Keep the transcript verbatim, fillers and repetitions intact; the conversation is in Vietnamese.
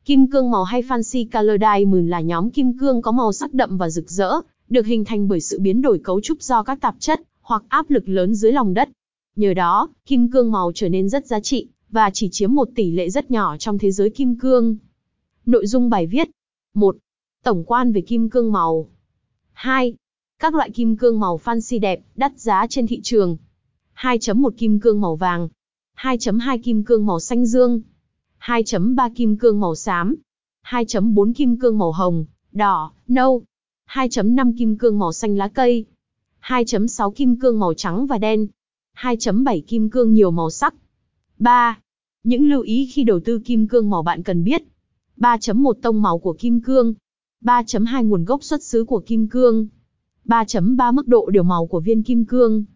Kim cương màu hay Fancy Color Diamond là nhóm kim cương có màu sắc đậm và rực rỡ, được hình thành bởi sự biến đổi cấu trúc do các tạp chất hoặc áp lực lớn dưới lòng đất. Nhờ đó, kim cương màu trở nên rất giá trị, và chỉ chiếm một tỷ lệ rất nhỏ trong thế giới kim cương. Nội dung bài viết. một. Tổng quan về kim cương màu. hai. Các loại kim cương màu fancy đẹp, đắt giá trên thị trường. hai chấm một Kim cương màu vàng. hai chấm hai Kim cương màu xanh dương. hai chấm ba Kim cương màu xám. hai chấm bốn Kim cương màu hồng, đỏ, nâu. hai chấm năm Kim cương màu xanh lá cây. hai chấm sáu Kim cương màu trắng và đen. hai chấm bảy Kim cương nhiều màu sắc. ba. Những lưu ý khi đầu tư kim cương màu bạn cần biết. ba chấm một Tông màu của kim cương. ba chấm hai Nguồn gốc xuất xứ của kim cương. ba chấm ba Mức độ đều màu của viên kim cương.